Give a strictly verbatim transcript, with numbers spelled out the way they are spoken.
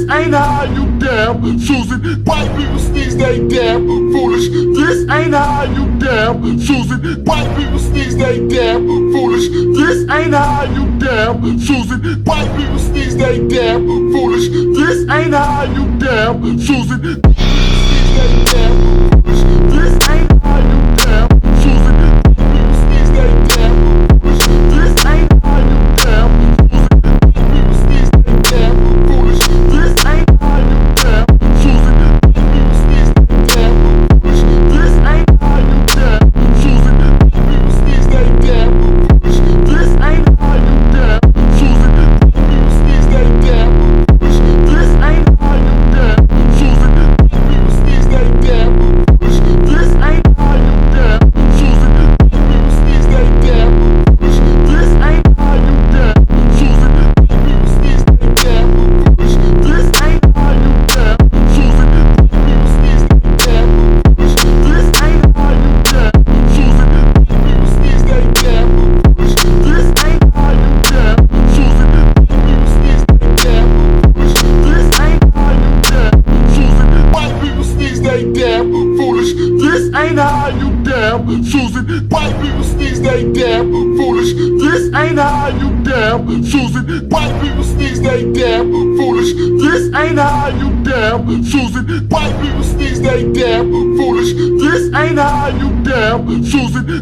ain't how you damn Susan. White people sneeze, they damn foolish. This ain't how you damn Susan. White people sneeze, they damn foolish. This ain't how you damn Susan. White people sneeze, they damn foolish. This ain't how you damn Susan. White people sneeze, they damn foolish. This ain't how you damn Susan. White people sneeze, they damn foolish. This ain't how you damn Susan. White people sneeze, they damn foolish. This ain't how you damn Susan. White people sneeze, they damn foolish. This ain't how you damn Susan. White people sneeze, they damn foolish. This ain't how you damn Susan. White people sneeze, they damn foolish. This ain't how you damn Susan. White people sneeze, they damn foolish. This ain't how you damn Susan. White people sneeze, they damn foolish. This ain't how you damn Susan. White people sneeze, they damn foolish. This ain't how you damn Susan. White people sneeze, they damn foolish. This ain't how you damn Susan. White people sneeze, they damn foolish. This ain't how you damn Susan. White people sneeze, they damn foolish. This ain't how you damn Susan. White people sneeze, they damn foolish. This ain't how you damn Susan. White people sneeze, they damn foolish. This ain't how you damn Susan. White people sneeze, they damn foolish. This ain't how you damn Susan. White people sneeze, they damn foolish. This ain't how you damn Susan.